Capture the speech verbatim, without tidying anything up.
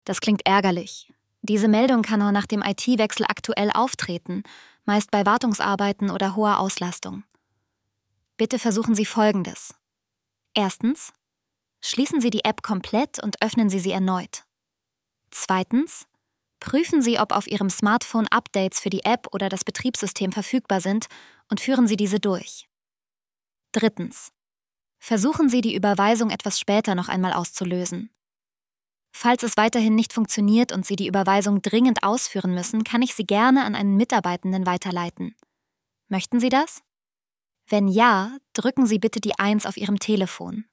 Das klingt ärgerlich. Diese Meldung kann auch nach dem I T-Wechsel aktuell auftreten, meist bei Wartungsarbeiten oder hoher Auslastung. Bitte versuchen Sie Folgendes. Erstens, schließen Sie die App komplett und öffnen Sie sie erneut. Zweitens, prüfen Sie, ob auf Ihrem Smartphone Updates für die App oder das Betriebssystem verfügbar sind und führen Sie diese durch. Drittens, versuchen Sie, die Überweisung etwas später noch einmal auszulösen. Falls es weiterhin nicht funktioniert und Sie die Überweisung dringend ausführen müssen, kann ich Sie gerne an einen Mitarbeitenden weiterleiten. Möchten Sie das? Wenn ja, drücken Sie bitte die eins auf Ihrem Telefon.